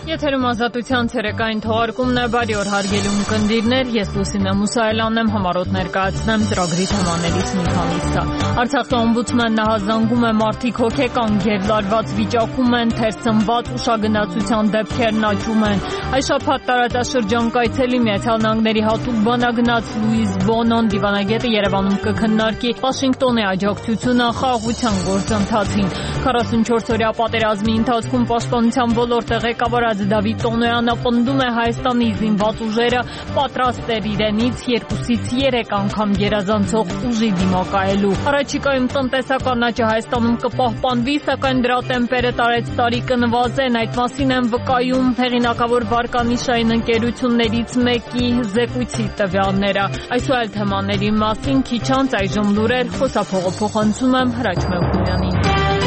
Եթերում ազատության ցերեկային թողարկումն է, բարի օր հարգելի ունկնդիրներ, ես Լուսինե Մուսայելյանն եմ, համառոտ ներկայացնեմ ծրագրի թեմաներից մի քանիսը։ Արցախի օմբուդսմենն հազանգում է մարդիկ հոգեկան գերլարված վիճակում են, թերսնված ուշագնացության դեպքերն աճում են։ Այս շաբաթ տարածաշրջան կայցելի Միացյալ Նահանգների հատուկ բանագնաց Լուիս Բոնոն դիվանագետը Երևանում կքննարկի Վաշինգտոնի աջակցությունը խաղաղության գործընթացին։ 44-օրյա պատերազմի ընթացքում պաշտպանության ոլորտը ղեկավարած Դավիթ Տոնոյանը պնդում է Հայաստանի զինված ուժերը պատրաստ էր իրենից 2-3 անգամ գերազանցող ուժի դիմակայելու։ Առաջիկայում տնտեսական աճը Հայաստանում կպահպանվի, սակայն դրա տեմպերը տարեց տարի կնվազեն։ Այդ մասին են վկայում հեղինակավոր վարկանիշային ընկերություններից մեկի զեկույցի տվյալները։ Այս ու այլ թեմաների մասին քիչ անց այժմ լուրեր, խոսափողը փոխանցում եմ Հրաչ Մեղունյանին։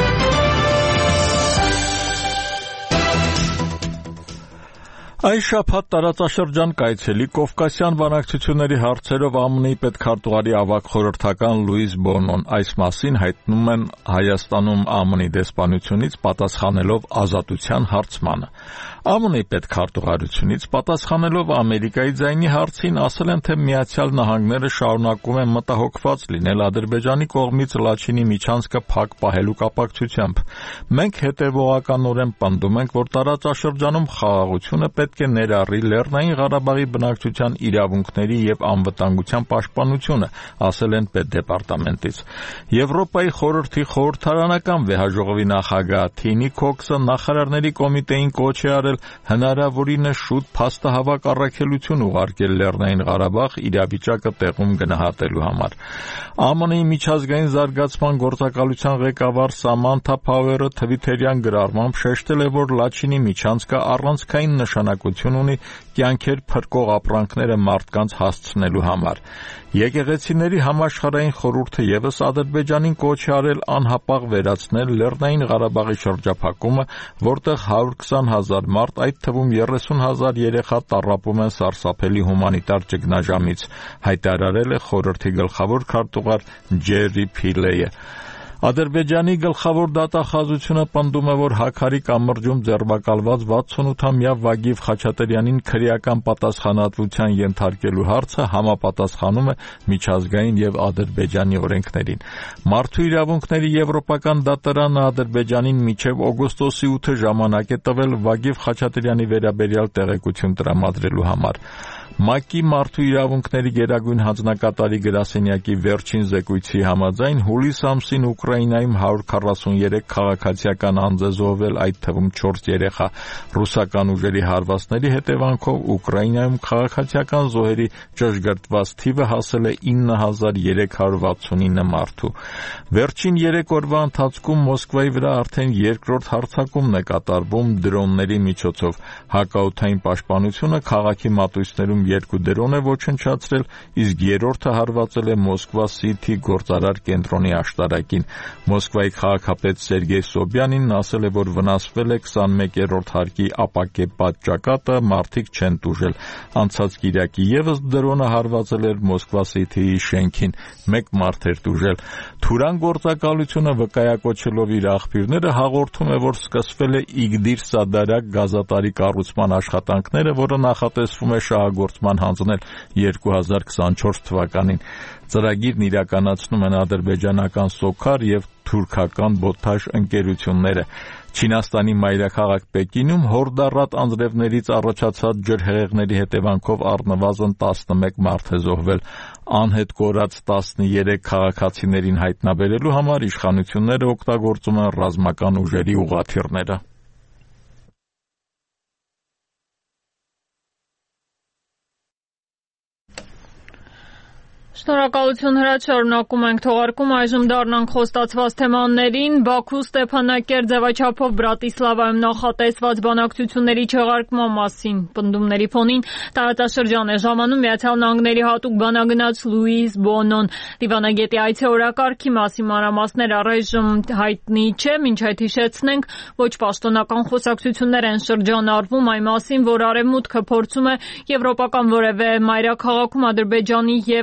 Այս շաբաթ տարածաշրջան կայցելի Կովկասյան բանակցությունների հարցերով ԱՄՆ-ի պետքարտուղարի ավագ խորհրդական Լուիս Բոնոն այս մասին հայտնում են Հայաստանում ԱՄՆ-ի դեսպանությունից պատասխանելով ազատության հարցմանը։ ԱՄՆ-ի պետքարտուղարությունից պատասխանելով Ամերիկայի ձայնի հարցին ասել են, թե Միացյալ Նահանգները շարունակում են մտահոգված լինել Ադրբեջանի կողմից Լաչինի միջանցքը փակ պահելու կապակցությամբ։ Մենք հետևողականորեն պնդում ենք, որ տարածաշրջանում խաղաղությունը պետք է ներառի Լեռնային Ղարաբաղի բնակչության իրավունքների եւ անվտանգության պաշտպանությունը, ասել են պետդեպարտամենտից։ Եվրոպայի խորհրդի խորհրդարանական վեհաժողովի նախագահ Թինի Քոքսը նախարարների կոմիտեին կոչ է արել հնարավորինս շուտ փաստահավաք առաքելություն ուղարկել Լեռնային Ղարաբաղ իրավիճակը տեղում գնահատելու համար։ ԱՄՆ-ի միջազգային զարգացման գործակալության ղեկավար Սամանթա Փաուերը թվիթերյան գրառմամբ շեշտել է, որ Լաչինի միջանցքը առանցքային նշանակություն ունի կյանքեր փրկող ապրանքները մարդկանց հասցնելու համար։ Եկեղեցիների համաշխարհային խորհուրդը եւս Ադրբեջանին կոչ է արել անհապաղ վերացնել Լեռնային Ղարաբաղի շրջափակումը, որտեղ 120,000 մարդ, այդ թվում 30,000 երեխա տառապում են սարսափելի հումանիտար ճգնաժամից, հայտարարել է խորհրդի գլխավոր քարտուղար Ջերի Փիլեյը։ Ադրբեջանի գլխավոր դատախազությունը պնդում է, որ Հաքարի կամրջում ձերբակալված 68-ամյա Վագիվ Խաչատրյանին քրեական պատասխանատվության ենթարկելու հարցը համապատասխանում է միջազգային եւ Ադրբեջանի օրենքներին։ Մարդու իրավունքների եվրոպական դատարանը Ադրբեջանին մինչեւ օգոստոսի 8-ը ժամանակ է տվել Վագիվ Խաչատրյանի վերաբերյալ տեղեկություն տրամադրելու համար։ ՄԱԿ-ի մարդու իրավունքների գերագույն հանձնակատարի գրասենյակի վերջին զեկույցի համաձայն հուլիս ամսին Ուկրաինայում 143 քաղաքացիական անձ է զոհվել, այդ թվում 4 երեխա։ Ռուսական ուժերի հարվածների հետևանքով Ուկրաինայում քաղաքացիական զոհերի ճշգրտված թիվը հասել է 9369 մարդու։ Վերջին 3 օրվա ընթացքում Մոսկվայի վրա արդեն երկրորդ հարձակումն է կատարվում դրոնների միջոցով։ Հակաօդային պաշտպանությունը քաղաքի մատույցներում 2 դրոն է ոչնչացրել, իսկ երրորդը հարվածել է Մոսկվա Սիթի գործարար կենտրոնի աշտարակին։ Մոսկվայի քաղաքապետ Սերգեյ Սոբյանինն ասել է, որ վնասվել է 21-րդ հարկի ապակե պատճակատը, մարդիկ չեն տուժել։ Անցած կիրակի եւս դրոնը հարվածել էր Մոսկվա Սիթիի շենքին, 1 մարդ էր տուժել։ Թուրան գործակալությունը վկայակոչելով իր աղբյուրները հաղորդում է, որ սկսվել է Իգդիր Սադարակ գազատարի կառուցման աշխատանքները, որը նախատեսվում է շահագործման հանձնել 2024 թվականին։ Ծրագիրն իրականացնում են ադրբեջանական Սոքար եւ թուրքական Բոթաշ ընկերությունները։ Չինաստանի մայրաքաղաք Պեկինում հորդառատ անձրևներից առաջացած ջրհեղեղների հետևանքով առնվազն 11 մարդ է զոհվել։ Անհետ կորած 13 քաղաքացիներին հայտնաբերելու համար իշխանությունները օգտագործում են ռազմական ուժերի ուղղաթիռները։ Շնորհակալություն Հրաչ, շարունակում ենք թողարկում, այժմ դառնանք խոստացված թեմաներին։ Բաքու, Ստեփանակերտ, ձևաչափով Բրատիսլավայում նախատեսված բանակցությունների չեղարկման մասին պնդումների ֆոնին տարածաշրջան է ժամանում Միացյալ Նահանգների հատուկ բանագնաց Լուիս Բոնոն։ Դիվանագետի այցի օրակարգի մասին մանրամասներ առայժմ հայտնի չէ, մինչ այդ հիշեցնենք, ոչ պաշտոնական խոսակցություններ են շրջանառվում այն մասին, որ Արևմուտքը փորձում է եվրոպական որևէ մայրաքաղաքում Ադրբեջանի եւ Արցախի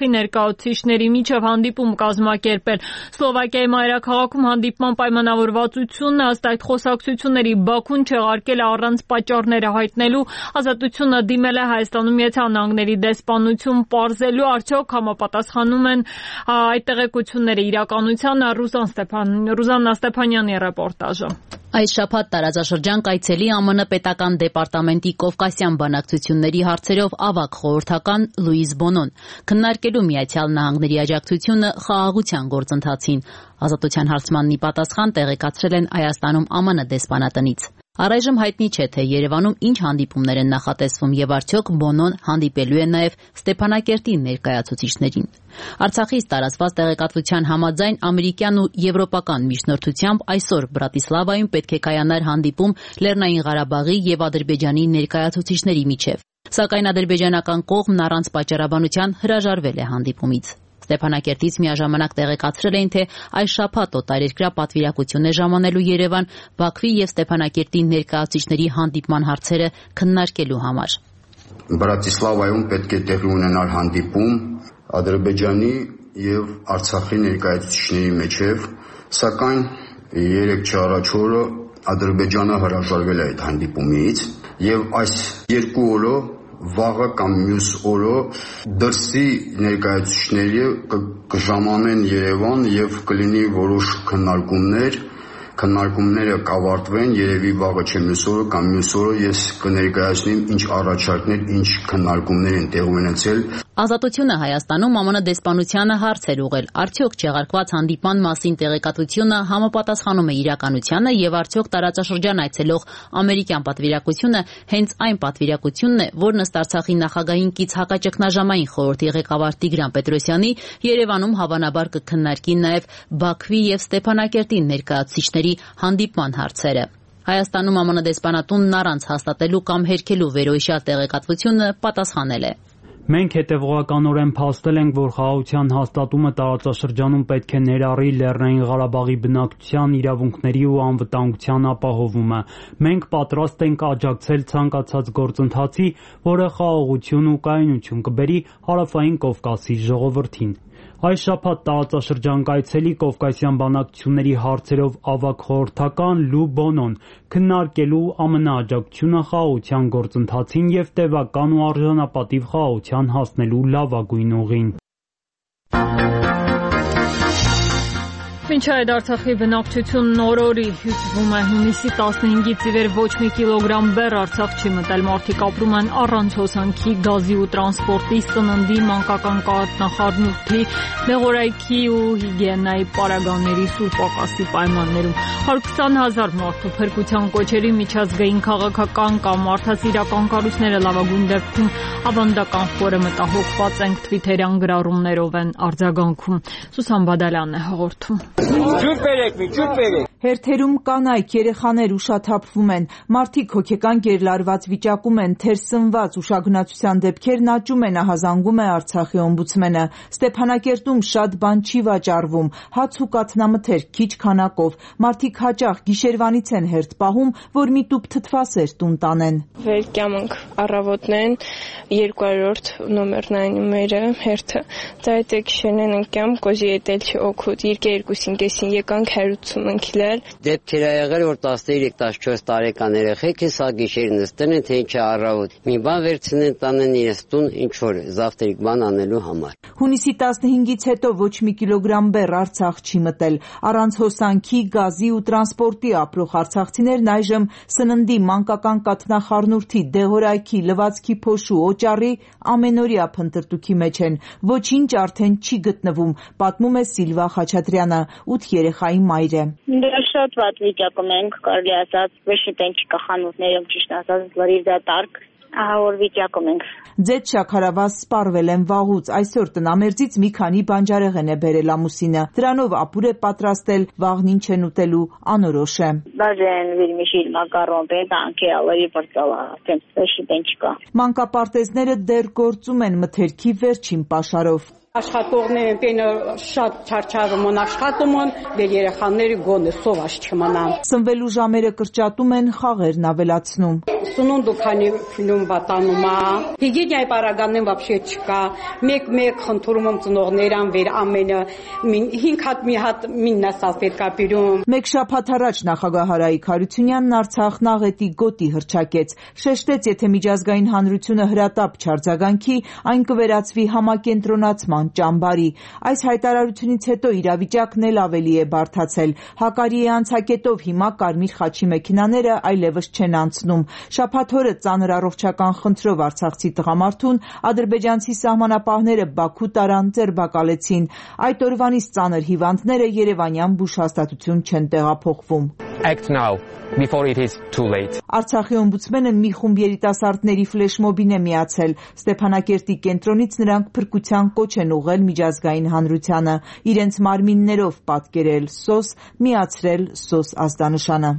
Արցախի ներկայացուցիչների միջև հանդիպում կազմակերպել։ Սլովակիայի մայրաքաղաքում հանդիպման պայմանավորվածությունն ըստ այդ խոսակցությունների Բաքուն չեղարկել է առանց պատճառները հայտնելու, Ազատությունը դիմել է Հայաստանում Միացյալ Նահանգների դեսպանություն պարզելու, արդյոք համապատասխանում են այդ տեղեկությունները իրականությանը։ Ռուզաննա Ստեփանյանի ռեպորտաժը։ Այս շաբաթ տարածաշրջան կայցելի ԱՄՆ պետական դեպարտամենտի Կովկասյան բանակցությունների հարցերով ավագ խորհրդական Լուիս Բոնոն քննարկելու Միացյալ Նահանգների աջակցությունը խաղաղության գործընթացին։ Ազատության հարցմանն ի պատասխան տեղեկացրել են Հայաստանում ԱՄՆ դեսպանատնից։ Առայժմ հայտնի չէ, թե Երևանում ինչ հանդիպումներ են նախատեսվում եւ արդյոք Բոնոն հանդիպելու է նաեւ Ստեփանակերտի ներկայացուցիչներին։ Արցախից տարածված տեղեկատվության համաձայն ամերիկյան ու եվրոպական միջնորդությամբ այսօր Բրատիսլավայում պետք է կայանար հանդիպում Լեռնային Ղարաբաղի եւ Ադրբեջանի ներկայացուցիչների միջև։ Սակայն ադրբեջանական կողմն առանց պատճառաբանության հրաժարվել է հանդիպումից։ Ստեփանակերտից միաժամանակ տեղեկացրել էին, թե այս շաբաթ օտարերկրյա պատվիրակություն է ժամանելու Երևան Բաքվի եւ Ստեփանակերտի ներկայացուցիչների հանդիպման հարցերը քննարկելու համար։ Բրատիսլավայում պետք է տեղի ունենալ հանդիպում Ադրբեջանի եւ Արցախի ներկայացուցիչների միջև, սակայն 3 առաջ օրը Ադրբեջանը հրաժարվել է այդ հանդիպումից եւ այս երկու օրը վաղը կամ մյուս օրը դրսի ներկայացուցիչները կժամանեն Երևան եւ կլինի որոշ քննարկումները կավարտվեն, երևի վաղը չէ մյուս օրը կամ մյուս օրը ես կներկայացնեմ ինչ առաջարկներ, ինչ քննարկումներ են տեղի ունեցել։ Ազատությունը Հայաստանում ԱՄՆ դեսպանությանը հարց էր ուղղել, արդյոք չեղարկված հանդիպման մասին տեղեկատվությունը համապատասխանում է իրականությանը եւ արդյոք տարածաշրջան այցելող ամերիկյան պատվիրակությունը հենց այն պատվիրակությունն է, որն ըստ Արցախի նախագահին կից հակաճգնաժամային խորհրդի ղեկավար Տիգրան Պետրոսյանի Երևանում հավանաբար կքննարկի նաեւ Բաքվի եւ Ստեփանակերտի ներկայացուցիչների հանդիպման հարցերը։ Հայաստանում ԱՄՆ դեսպանատունն առանց հաստատելու կամ հերքելու վերոհիշյալ տեղեկատվությունը պատասխանել է։ Մենք հետևողականորեն փաստել ենք, որ խաղաղության հաստատումը տարածաշրջանում պետք է ներառի Լեռնային Ղարաբաղի բնակչության իրավունքների ու անվտանգության ապահովումը։ Մենք պատրաստ ենք աջակցել ցանկացած գործընթացի, որը խաղաղություն ու կայունություն կբերի Հարավային Կովկասի ժողովրդին։ Այս շաբաթ տարածաշրջան կայցելի Կովկասյան բանակցությունների հարցերով ավագ խորհրդական Լու Բոնոն քննարկելու ԱՄՆ աջակցությունը խաղաղության գործընթացին եւ տևական ու արժանապատիվ խաղաղության հասնելու լավագույն ուղին։ Մինչ այդ Արցախի բնակչությունն օրորի հյուսվում է հունիսի 15-ից ի վեր ոչ մի կիլոգրամ բեռ Արցախ չի մտել, մարդիկ ապրում են առանց հոսանքի, գազի ու տրանսպորտի, սննդի, մանկական կաթնախառնուրդի, դեղորայքի ու հիգիենայի պարագաների սուր պակասի պայմաններում։ 120,000 մարդու փրկության կոչերի միջազգային քաղաքական կամ մարդասիրական կառույցները լավագույն դեպքում ավանդական խորը մտահոգված են թվիթերյան գրառումներով են արձագանքում։ Սուսան Բադալյանն է հաղորդում։ Հերթերում կանայք, երեխաներ ուշաթափվում են, մարդիկ հոգեկան գերլարված վիճակում են, թերսնված ուշագնացության դեպքերն աճում են, ահազանգում է Արցախի օմբուդսմենը։ Ստեփանակերտում շատ բան չի վաճառվում, հաց ու կաթնամթերք քիչ քանակով, մարդիկ հաճախ գիշերվանից են հերթ պահում, որ մի տուփ թթվասեր տուն տանեն։ Վերկյանք առավոտն 200 նոմերնային մերը հերթը, դա այդ գիշերն ընկյամ կոզի էտել չի օգուտ, երկե 2-5 եկանք 180 քիլո Դեպքեր ա եղել, որ 13-14 տարեկան երեխեք է սա գիշեր նստեն են, թե ինչ է առավոտ։ Մի բան վերցնեն տանեն իրենց տուն ինչ-որ զավթերիկ բան անելու համար։ Հունիսի 15-ից հետո ոչ մի կիլոգրամ բեռ Արցախ չի մտել։ Առանց հոսանքի, գազի ու տրանսպորտի ապրող արցախցիներն այժմ սննդի, մանկական կաթնախառնուրդի, դեղորայքի, լվացքի փոշու, օճառի ամենօրյա փնտրտուքի մեջ են։ Ոչինչ արդեն չի գտնվում, պատմում է Սիլվա Խաչատրյանը, 8 երեխայի մայր է։ Շատ վատ վիճակում ենք, կարելի ասած, վշտեն չկա խանութներում, ճիշտ ասած, լրիվ դա տարգ, ահավոր վիճակում ենք։ Ձեծ շաքարավազ սպառվել են վաղուց, այսօր տնամերձից մի քանի բանջարեղեն է բերել ամուսինը, դրանով ապուր է պատրաստել, վաղն ինչ են ուտելու անորոշ է։ Բաժեն վիրմիշիլ մակարոն պետանքի ալերի բրծալա, վշտեն չկա։ Մանկապարտեզները դեռ գործում են մթերքի վերջին պաշարով։ Աշխատողներն շատ չարչարում են աշխատում են, դեր երեխաների գոնե սոված չմնան։ Սնվելու ժամերը կրճատում են, խաղերն ավելացնում։ Սնունդը քանի փիլում բատանում է։ Հիգիենայի պարագանեն вообще չկա։ Մեկ խնդրում եմ ծնողներան վեր ամենը 5 հատ մի հատ միննասալ պետքա բերում։ Մեկ շաբաթ առաջ նախագահ Հարայիկ Հարությունյանն Արցախ նաղետի գոտի հռչակեց։ Շեշտեց, եթե միջազգային հանրությունը հրատապ չարձագանքի, այն կվերածվի համակենտրոնացման ճամբարի։ Այս հայտարարությունից հետո իրավիճակն էլ ավելի է բարդացել։ Հակարիի անցակետով հիմա Կարմիր խաչի մեքենաները այլևս չեն անցնում։ Շաբաթ օրը ծանր առողջական խնդրով արցախցի տղամարդուն ադրբեջանցի սահմանապահները Բաքու տարան, ձերբակալեցին։ Այդ օրվանից ծանր հիվանդները երևանյան բուժհաստատություն չեն տեղափոխվում։ Act now before it is too late. Արցախի օմբուդսմենը մի խումբ երիտասարդների ֆլեշմոբին է միացել։ Ստեփանակերտի կենտրոնից նրանք փրկության կոչ են ուղղել միջազգային հանրությանը, իրենց մարմիններով պատկերել SOS, միացրել SOS ազդանշանը։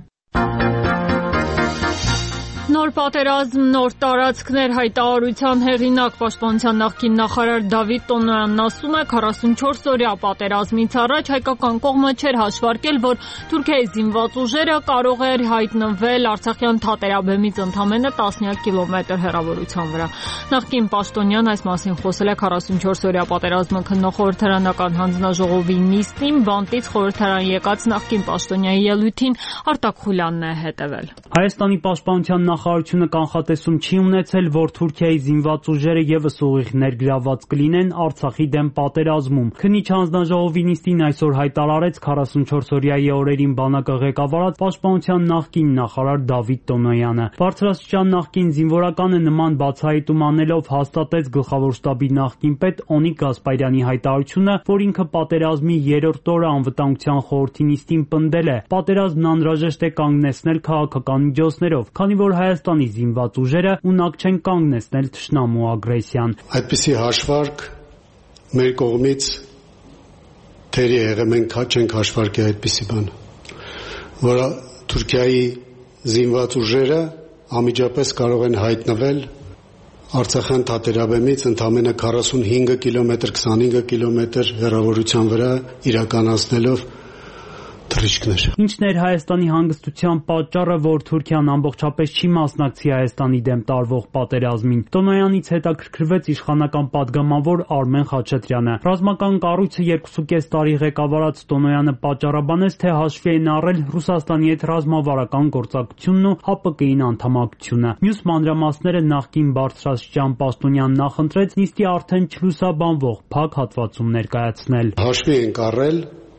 Նոր պատերազմ, նոր տարածքներ հայտարարության հեղինակ պաշտպանության նախկին նախարար Դավիթ Տոնոյանն ասում է 44-օրյա պատերազմից առաջ հայկական կողմը չէր հաշվարկել, որ Թուրքիայի զինված ուժերը կարող էր հայտնվել Արցախյան թատերաբեմից ընդամենը 10 կիլոմետր հեռավորության վրա։ Նախկին պաշտոնյան այս մասին խոսել է 44-օրյա պատերազմը քննող խորհրդարանական հանձնաժողովի նիստին, բանտից խորհրդարան եկած նախկին պաշտոնյայի ելույթին Արտակ Խուլյանն է հետևել։ Հայաստանի պաշտպանության նախարարությունը կանխատեսում չի ունեցել, որ Թուրքիայի զինված ուժերը եւս ուղիղ ներգրավված կլինեն Արցախի դեմ պատերազմում։ Քննիչ հանձնաժողովի նիստին այսօր հայտարարեց 44-օրյայի օրերին բանակը ղեկավարած պաշտպանության նախկին նախարար Դավիթ Տոնոյանը։ Բարձրաստիճան նախկին զինվորականը նման բացահայտում անելով հաստատեց գլխավոր շտաբի նախկին պետ Օնիկ Գասպարյանի հայտարարությունը, որ ինքը պատերազմի 3-րդ օրը անվտանգության խորհրդի նիստին պնդել է. պատերազմն անհրաժեշտ է կանգնեցնել քաղաքական միջոցներով, քանի որ Հայաստանի զինված ուժերը ունակ չեն կանգնեցնել թշնամու ագրեսիան։ Այդպիսի հաշվարկ մեր կողմից թերի եղել, մենք չենք հաշվարկել այդպիսի բան, որ Թուրքիայի զինված ուժերը անմիջապես կարող են հայտնվել Արցախյան թատերաբեմից ընդամենը 45 կիլոմետր, 25 կիլոմետր հեռավորության վրա իրականացնելով թռիչքներ։ Ինչն էր Հայաստանի հանգստության պատճառը, որ Թուրքիան ամբողջապես չի մասնակցի Հայաստանի դեմ տարվող պատերազմին։ Տոնոյանից հետաքրքրվեց իշխանական падգամավոր Արմեն Խաչատրյանը։ Ռազմական կառույցը 2.5 տարի ղեկավարած Տոնոյանը պատճառաբանեց, թե հաշվի են առել Ռուսաստանի հետ ռազմավարական գործակցությունն ու ՀԱՊԿ-ին անդամակցությունը։ Մյուս մանրամասները նախկին բարձրաստիճան պաշտոնյան նախընտրեց նիստի արդեն չլուսաբանվող փակ հատվածում ներկայացնել։ Հաշվի ենք առել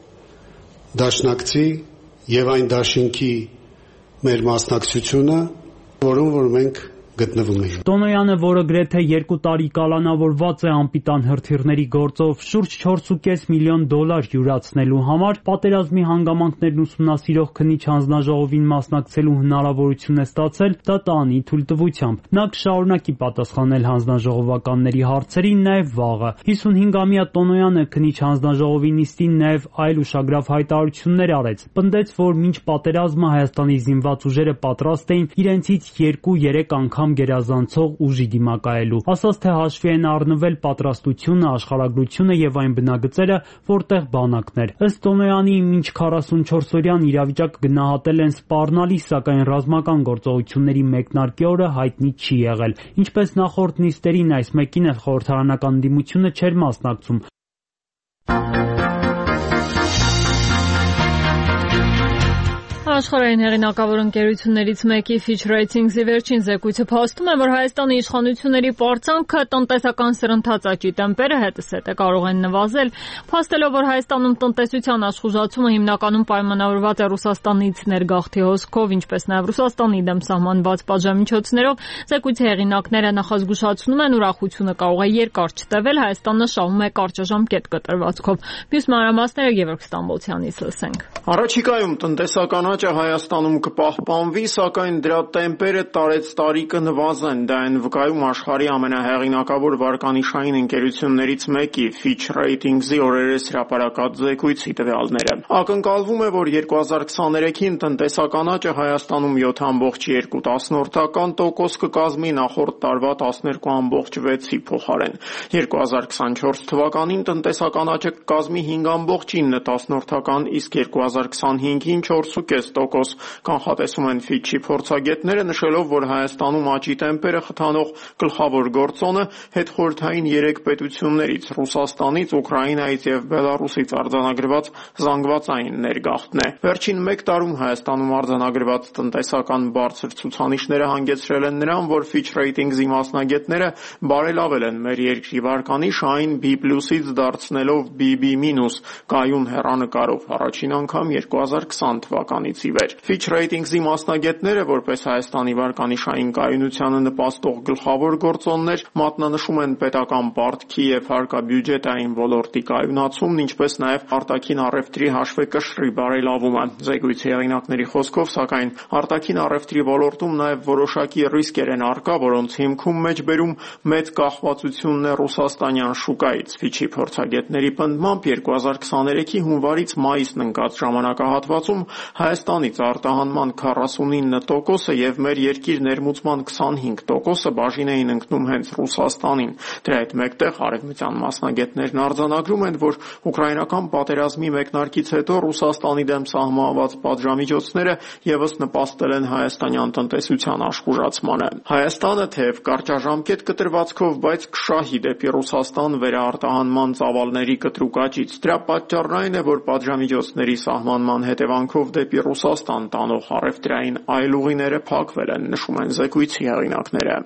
դաշնակցի եւ այն դաշինքի մեր մասնակցությունը, որում որ մենք գտնվում ենք։ Տոնոյանը, որը գրեթե 2 տարի կալանավորված է անպիտան հրթիռների գործով շուրջ 4.5 միլիոն դոլար յուրացնելու համար, պատերազմի հանգամանքներն ուսումնասիրող քննիչ հանձնաժողովին մասնակցելու հնարավորություն է ստացել դատարանի թույլտվությամբ։ Նա կշարունակի պատասխանել հանձնաժողովականների հարցերին նաև վաղը։ 55-ամյա Տոնոյանը քննիչ հանձնաժողովի նիստին նաև այլ ուշագրավ հայտարարություններ արեց։ Պնդեց, որ մինչ պատերազմը Հայաստանի զինված ուժերը պատրաստ էին իրենցից 2-3 անգամ գերազանցող ուժի դիմակայելու։ Ասաց, թե հաշվի են առնվել պատրաստությունը, աշխարհագրությունը եւ այն բնագծերը, որտեղ բանակն էր։ Ըստ Տոնոյանի, մինչ 44-օրյան իրավիճակը գնահատել են սպառնալի, սակայն ռազմական գործողությունների մեկնարկի օրը հայտնի չի եղել։ Ինչպես նախորդ նիստերին, այս մեկին էլ խորհրդարանական դիմությունը չէր մասնակցում։ Աշխարհային հեղինակավոր ընկերություններից մեկի Fitch Ratings-ի վերջին զեկույցը փաստում է, որ Հայաստանի իշխանությունների պարծանքը տնտեսական սրընթաց աճի տեմպերը հետզհետե կարող են նվազել, փաստելով, որ Հայաստանում տնտեսության աշխուժացումը հիմնականում պայմանավորված է Ռուսաստանից ներգաղթի հոսքով, ինչպես նաև Ռուսաստանի դեմ սահմանված պատժամիջոցներով, զեկույցի հեղինակները նախազգուշացնում են, ուրախությունը կարող է երկար չտևել, Հայաստանը շահում է կարճաժամկետ կտրվածքով։ Մյուս մանրամասները Գևորգ Ստամբոլցյանից լսենք։ Առաջիկայում տնտեսական աճը աճը Հայաստանում կպահպանվի, սակայն դրա տեմպերը տարեց տարի կնվազեն։ Դա են վկայում աշխարհի ամենահեղինակավոր վարկանիշային ընկերություններից մեկի Fitch Ratings-ի օրերս հրապարակած զեկույցի տվյալները։ Ակնկալվում է, որ 2023-ին տնտեսական աճը Հայաստանում 7.7% կկազմի նախորդ տարվա 12.6-ի փոխարեն։ 2024 թվականին տնտեսական աճը կկազմի 5.9%, իսկ 2025-ին 4.5% կանխատեսում են Fitch-ի փորձագետները, նշելով, որ Հայաստանում աճի տեմպերը խթանող գլխավոր գործոնը հետխորհրդային 3 պետություններից՝ Ռուսաստանից, Ուկրաինայից և Բելառուսից արձանագրված զանգվածային ներգաղթն է։ Վերջին 1 տարում Հայաստանում արձանագրված տնտեսական բարձր ցուցանիշները հանգեցրել են նրան, որ Fitch Ratings-ի մասնագետները բարելավել են մեր երկրի վարկանիշը, այն B+-ից դարձնելով BB-, կայուն հեռանկարով առաջին անգամ 2020 թվականից ի վեր։ Fitch Ratings-ի մասնագետները, որպես Հայաստանի վարկանիշային կայունությանը նպաստող գլխավոր գործոններ, մատնանշում են պետական պարտքի և հարկաբյուջետային ոլորտի կայունացումն, ինչպես նաև արտաքին առևտրի հաշվեկշռի բարելավումը։ Զեկույցի հեղինակների խոսքով, սակայն արտաքին առևտրի ոլորտում նաև որոշակի ռիսկեր են առկա, որոնց հիմքում մեջբերում մեծ կախվածությունն է ռուսաստանյան շուկայից։ Fitch-ի փորձագետների պնդմամբ 2023-ի հունվարից մայիսն ընկած ժամանակահատվածում Հայաստանից արտահանման 49% և մեր երկիր ներմուծման 25% բաժին էին ընկնում հենց Ռուսաստանին։ Դրա հետ մեկտեղ արևմտյան մասնագետներն արձանագրում են, որ ուկրաինական պատերազմի մեկնարկից հետո Ռուսաստանի դեմ սահմանված պատժամիջոցները ևս նպաստել են հայաստանյան տնտեսության աշխուժացմանը։ Հայաստանը թեև կարճաժամկետ կտրվածքով, բայց կշահի դեպի Ռուսաստան վերաարտահանման ծավալների կտրուկ աճից։ Դրա պատճառն այն է, որ պատժամիջոցների սահմանման հետևանքով դեպի Ռուսաստան տանող առևտրային այլ ուղիները փակվել են, նշում են զեկույցի հեղինակները։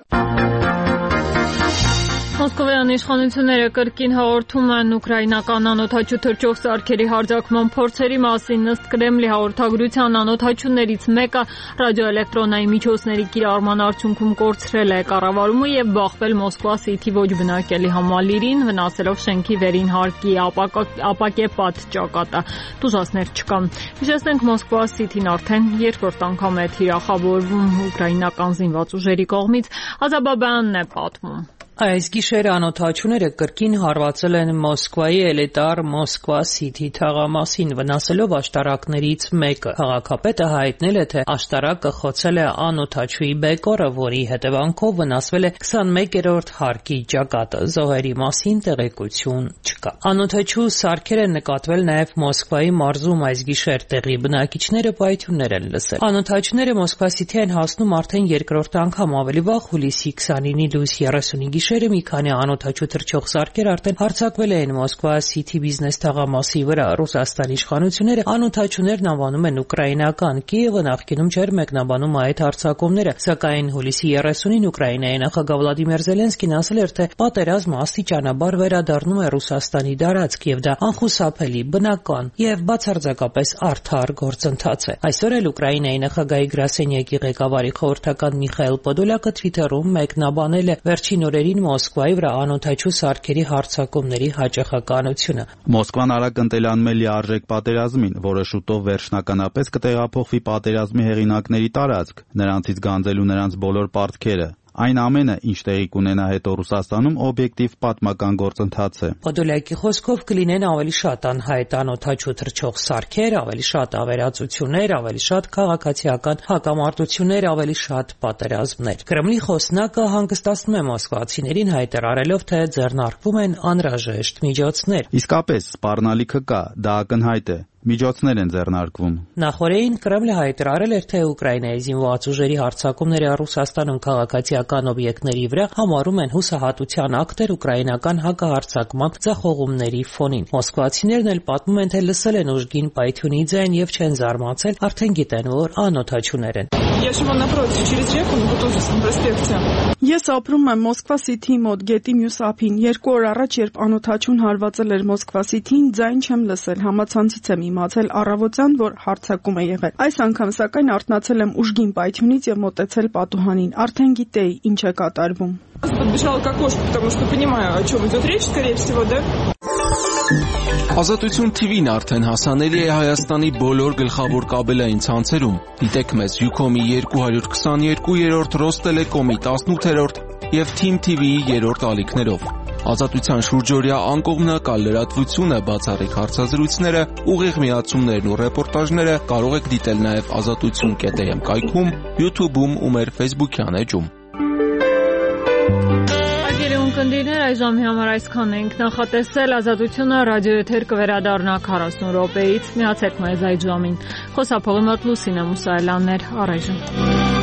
Մոսկովյան իշխանությունները կրկին հաղորդում են ուկրաինական անօդաչու թռչող սարքերի հարձակման փորձերի մասին։ Ըստ Կրեմլի հաղորդագրության, անօդաչուներից մեկը ռադիոէլեկտրոնային միջոցների կիրառման արդյունքում կորցրել է կառավարումը և բախվել Մոսկվա City ոչ բնակելի համալիրին, վնասելով շենքի վերին հարկի ապակեպատ ճակատը։ Տուժածներ չկան։ Հիշեցնենք, Մոսկվա City-ն արդեն երկրորդ անգամ է թիրախավորվում ուկրաինական զինված ուժերի կողմից։ Ազաբաբյանն է պատմում։ Այս գիշեր անօդաչուները կրկին հարվածել են Մոսկվայի էլիտար Մոսկվա City թաղամասին, վնասելով աշտարակներից մեկը։ Քաղաքապետը հայտնել է, թե աշտարակը խոցել է անօդաչուի բեկորը, որի հետևանքով վնասվել է 21-րդ հարկի ճակատը։ Զոհերի մասին տեղեկություն չկա։ Անօդաչու սարքեր են նկատվել նաև Մոսկվայի մարզում այս գիշեր, տեղի բնակիչները պայթյուններ են լսել։ Անօդաչուները Մոսկվա City են հասնում արդեն երկրորդ անգամ, ավելի վաղ հուլիսի 29-ի լույս 30-ի գիշերը մի քանի անօդաչու թռչող սարքեր արդեն հարձակվել էին Մոսկվա City բիզնես թաղամասի վրա։ Ռուսաստանի իշխանությունները անօդաչուներն անվանում են ուկրաինական, Կիևը նախկինում չէր մեկնաբանում այդ հարձակումները, սակայն հուլիսի 30-ին Ուկրաինայի նախագահ Վլադիմիր Զելենսկին ասել էր, թե պատերազմը աստիճանաբար վերադառնում է Ռուսաստանի դարածք և դա անխուսափելի, բնական և բացարձակապես արդար գործընթաց է։ Այսօր էլ Ուկրաինայի նախագահի գրասենյակի ղեկավարի խորհրդական Միխայիլ Պոդոլյակը Twitter-ում մեկնաբանել է վերջին օրերին Մոսկվայի վրա անօդաչու սարքերի հարձակումների հաճախականությունը։ Մոսկվան արագ ընտելանում է լիարժեք պատերազմին, որը շուտով վերջնականապես կտեղափոխվի պատերազմի հեղինակների տարածք, նրանցից գանձելու նրանց բոլոր պարտքերը։ Այն ամենը, ինչ տեղի կունենա հետո Ռուսաստանում, օբյեկտիվ պատմական գործընթաց է։ Պոդոլյակի խոսքով կլինեն ավելի շատ անհայտ անօդաչու թռչող սարքեր, ավելի շատ ավերածություններ, ավելի շատ քաղաքացիական հակամարտություններ, ավելի շատ պատերազմներ։ Կրեմլի խոսնակը հանգստացնում է մոսկվացիներին, հայտարարելով, թե ձեռնարկվում են անհրաժեշտ միջոցներ։ Իսկապես, սպառնալիքը կա, դա ակնհայտ է։ Միջոցներ են ձեռնարկվում։ Նախորդին Կրեմլը հայտարարել էր, թե Ուկրաինայի զինված ուժերի հարձակումները Ռուսաստանում քաղաքացիական օբյեկտների վրա համարում են հուսահատության ակտեր ուկրաինական հակահարձակման ձախողումների ֆոնին։ Մոսկվացիներն էլ պատմում են, թե լսել են ուժգին պայթյունի ձայն և չեն զարմացել, արդեն գիտեն, որ անօդաչուներ են։ Ես ապրում եմ Մոսկվա City-ի մոտ գետի մյուս ափին։ 2 օր առաջ, երբ անօդաչուն հարվածել էր Մոսկվա City-ին, ձայն չեմ լսել, համացանցից եմ իմացել առավոտյան, որ հարձակում է եղել։ Այս անգամ սակայն արթնացել եմ ուժգին պայթյունից եւ մոտեցել պատուհանին։ Արդեն գիտեի ինչ է կատարվում։ Подбежала к окошку, потому что понимаю, о чем идет речь, скорее всего, да? Ազատություն TV-ն արդեն հասանելի է Հայաստանի բոլոր գլխավոր կաբելային ցանցերում։ Դիտեք մեզ Ucom-ի 222-րդ, Ռոստելեկոմի 18-րդ եւ Team TV-ի 3-րդ ալիքներով։ Ազատության շուրջօրյա անկողմնակալ լրատվությունը, բացառիկ հարցազրույցները, ուղիղ միացումներն ու ռեպորտաժները կարող եք դիտել նաեւ azatutun.am կայքում, YouTube-ում ու մեր Facebook-յան էջում։ Կնդիրներ այժմի համար այսքան ենք նախատեսել Ազատությունը ռադիոեթեր կվերադառնա 40 րոպեից միացեք մեզ այդ ժամին խոսափողի մոտ Լուսինե Մուսայելյանն էր առայժմ